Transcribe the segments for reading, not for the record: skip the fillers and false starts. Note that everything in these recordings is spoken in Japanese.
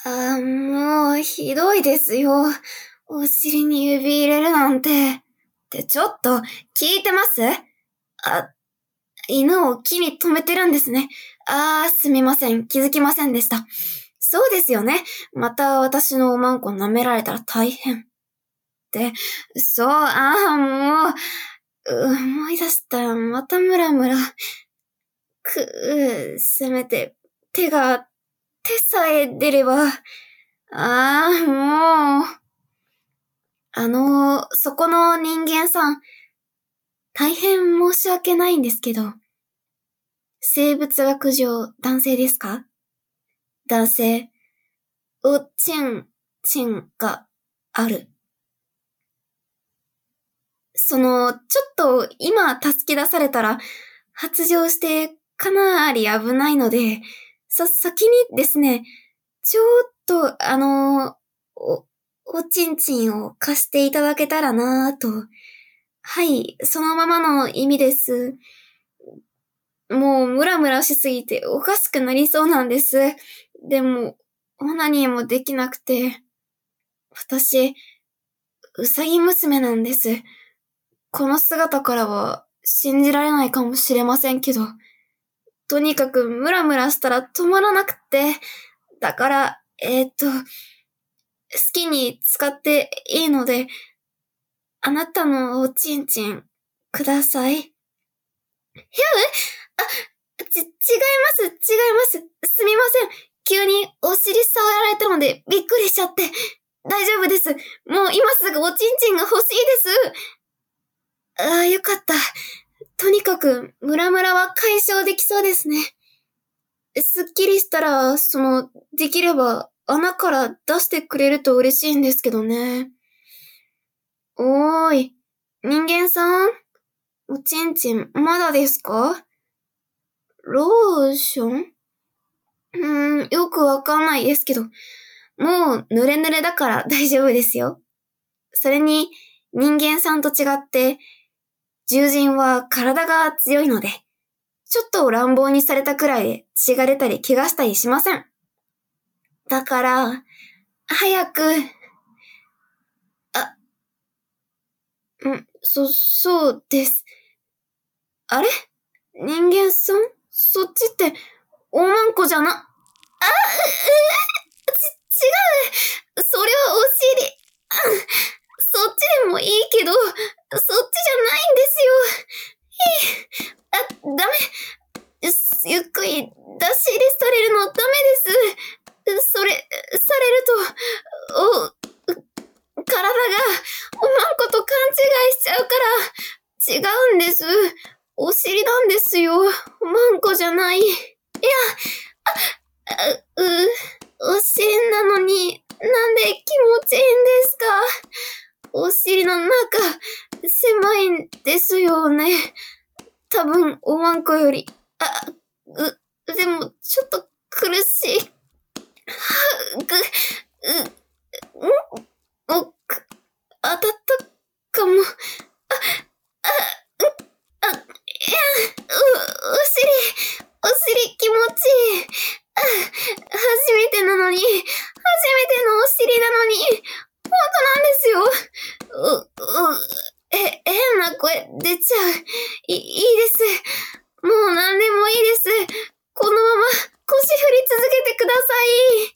もう、ひどいですよ。お尻に指入れるなんて。ってちょっと、聞いてます？犬を木に止めてるんですね。すみません。気づきませんでした。そうですよね。また私のおまんこ舐められたら大変。そう、もう、思い出した。またムラムラ。せめて、手さえ出れば。もう。そこの人間さん、大変申し訳ないんですけど、生物学上男性ですか？男性。チンがある。ちょっと今助け出されたら発情してかなり危ないので、先にですね、ちょっとおちんちんを貸していただけたらなぁと。はい、そのままの意味です。もうムラムラしすぎておかしくなりそうなんです。でも、オナニーもできなくて、私、うさぎ娘なんです。この姿からは信じられないかもしれませんけど、とにかくムラムラしたら止まらなくて、だから、好きに使っていいので、あなたのおちんちん、ください。違います。すみません。急にお尻触られたのでびっくりしちゃって。大丈夫です。もう今すぐおちんちんが欲しいです。よかった。とにかく、ムラムラは解消できそうですね。すっきりしたら、できれば穴から出してくれると嬉しいんですけどね。おーい、人間さん、おちんちんまだですか？ローション？よくわかんないですけど、もう濡れ濡れだから大丈夫ですよ。それに、人間さんと違って、獣人は体が強いので、ちょっと乱暴にされたくらいで血が出たり怪我したりしません。だから、早く、あ、そうです。あれ？人間さん？そっちって、おまんこじゃな、違う。それはお尻。そっちでもいいけど、そっちじゃないんですよ。ダメ。ゆっくり出し入れされるのダメです。されると、体がおまんこと勘違いしちゃうから、違うんです。お尻なんですよ。おまんこじゃない。お尻なのに、なんで気持ちいいんですか？お尻の中、狭いんですよね。多分、おまんこより、でも、ちょっと苦しい。当たったかも。お尻気持ちいい。初めてなのに、初めてのお尻なのに、本当なんですよ。変な声出ちゃう。いいです。もう何でもいいです。このまま腰振り続けてください。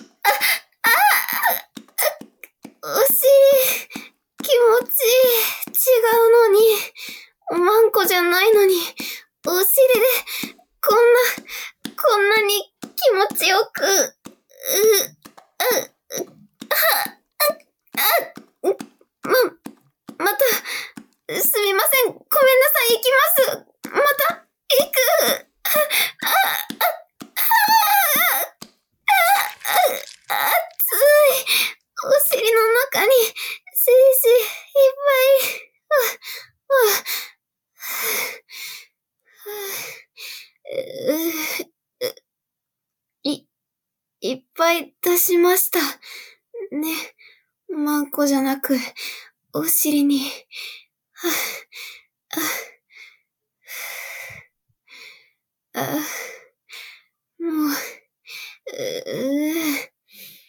お尻、気持ちいい。違うのに、おまんこじゃないのに、お尻で、こんなに気持ちよく、また、すみません。ごめんなさい。行きます。また、行く。熱い。お尻の中に、精子いっぱい。い、いっぱい出しました。ね。マンコじゃなく、お尻に。もう、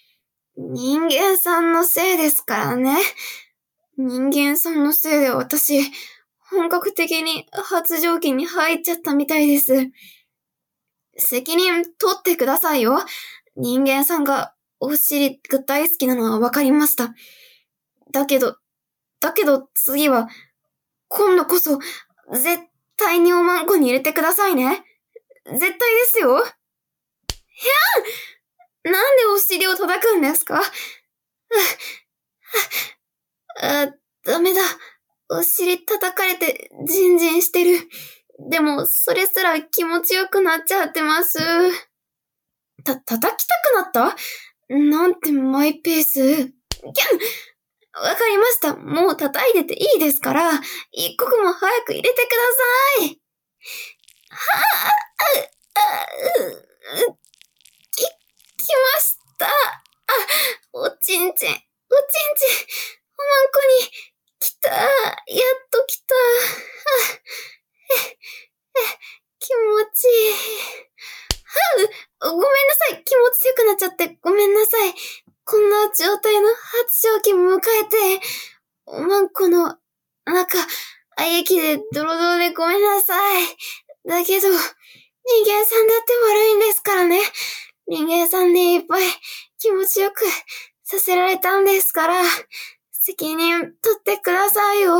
さんのせいですからね。人間さんのせいで私、本格的に発情期に入っちゃったみたいです。責任取ってくださいよ。人間さんがお尻が大好きなのはわかりました。だけど次は、今度こそ、絶対におまんこに入れてくださいね。絶対ですよ。なんでお尻を叩くんですか？ダメだ。お尻叩かれてジンジンしてる。でも、それすら気持ちよくなっちゃってます。叩きたくなったなんてマイペース。わかりました。もう叩いてていいですから、一刻も早く入れてください。きました。おちんちん。おまんこに来た。やっと来た。気持ちいい。ごめんなさい。気持ちよくなっちゃってごめんなさい。こんな状態の発情期迎えて、おまんこの中、液でドロドロでごめんなさい。だけど、人間さんだって悪いんですからね。人間さんにいっぱい気持ちよくさせられたんですから、責任取ってくださいよ。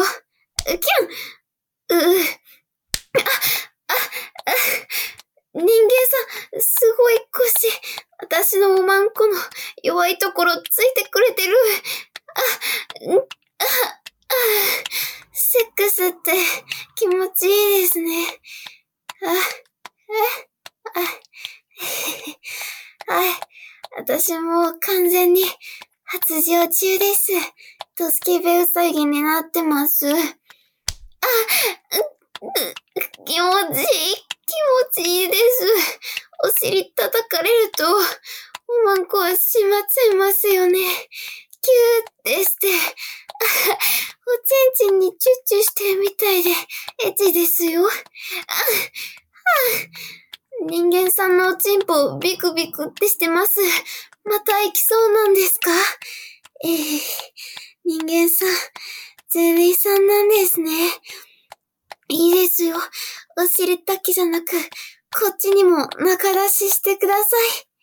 人間さん、すごい腰。私のおまんこの弱いところついてくれてる。セックスって気持ちいいですね。はい。私も完全に発情中です。ドスケベウサギになってます。気持ちいい。気持ちいいです。お尻叩かれると、おまんこはしまっちゃいますよね。キューってして、おちんちんにチュッチュしてるみたいで、エチですよ。人間さんのおちんぽビクビクってしてます。また行きそうなんですか？人間さん、ゼリーさんなんですね。いいですよ。お尻だけじゃなく、こっちにも中出ししてください。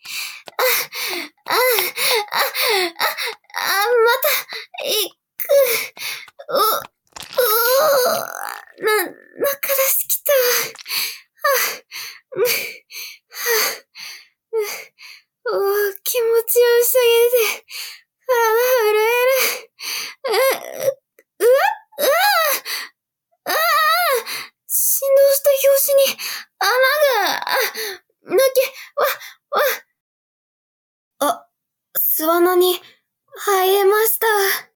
また、行く。中出し来た。気持ちよすぎて、体震える。振動した拍子に穴が、巣穴に入れました。